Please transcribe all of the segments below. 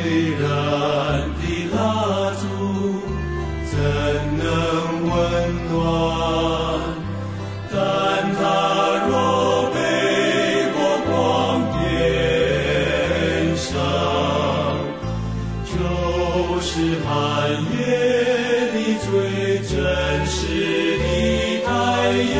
燃的蜡烛怎能温暖？但它若被火光点上，就是寒夜里最真实的太阳。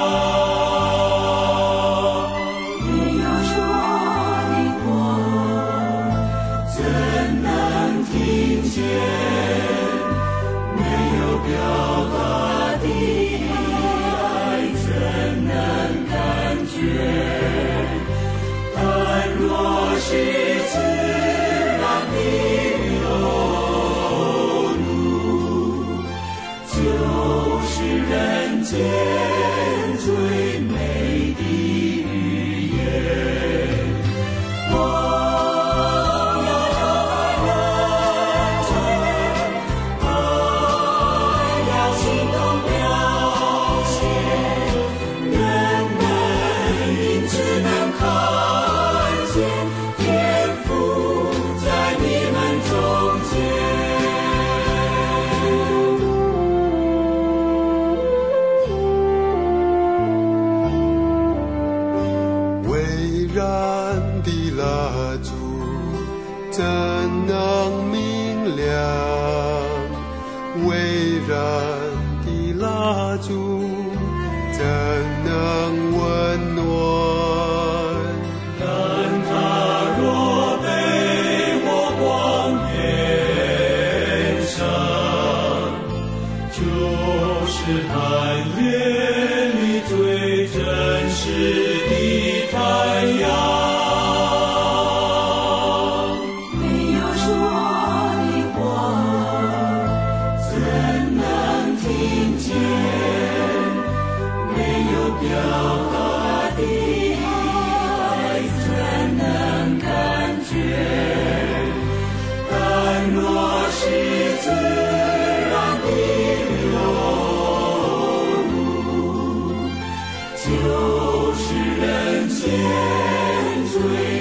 最美的语言，我要找爱人，我要行动表现，人们因只能看见天父在你们中间。 燃的蜡烛怎能明亮？微燃的蜡烛怎能温暖？ 但它若被火光点上，就是寒夜里最真实的太阳。 没有说的话，怎能听见？没有表达的爱，怎能感觉？但若是自然的流露，就是人间最